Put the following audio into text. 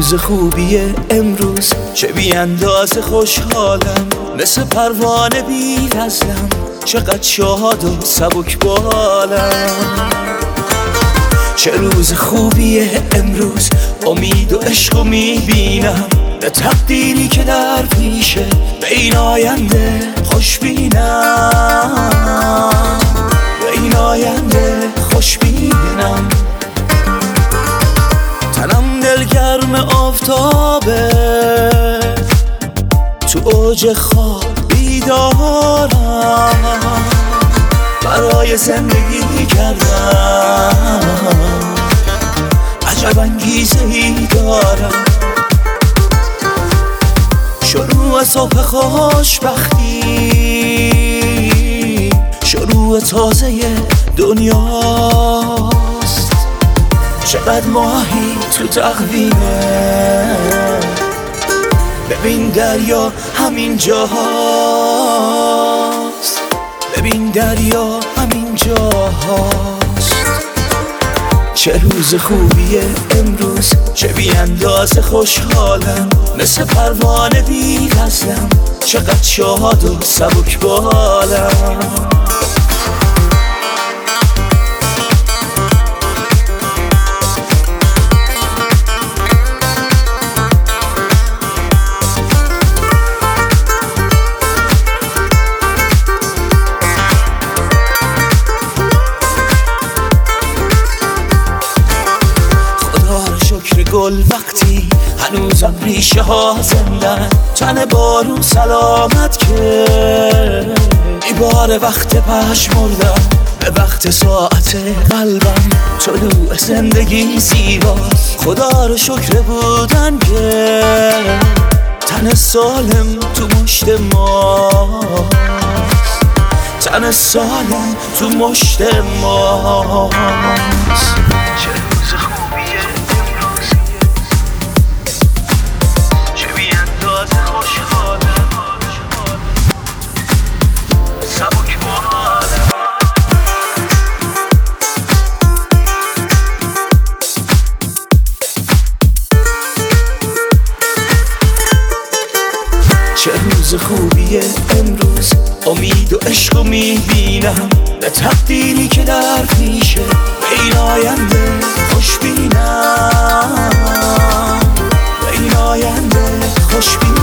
روز خوبیه امروز، چه بی اندازه خوشحالم، مثل پروانه بی وزنم، چقدر شاد و سبک بالم. چه روز خوبیه امروز، امید و عشق میبینم، به تقدیری که در پیشه، به این آینده خوشبینم، به این آینده خوشبینم. تنم دلگرم آفتابه، تو اوج خواب بیدارم، برای زندگی کردم عجب انگیزه ای دارم. شروع صبح خوشبختی، شروع تازه دنیاست، چقدر ماهی تو تقویمه، ببین دریا همین جاهاست، ببین دریا همین جاهاست. چه روز خوبیه امروز، چه بی اندازه خوشحالم، مثل پروانه بی وزنم، چقدر شاد و سبک بالم. گل وقتی هنوزم ریشه ها زندن، تن بارون سلامت که ایبار وقت پشمردم، به وقت ساعت قلبم طلوع زندگی زیباست. خدا رو شکر بودن که تن سالم تو مشت ماست، تن سالم تو مشت ماست. چه روز خوبیه امروز، امید و عشق میبینم، به تقدیری که در پیشه، به این آینده خوشبینم، به این آینده خوشبینم.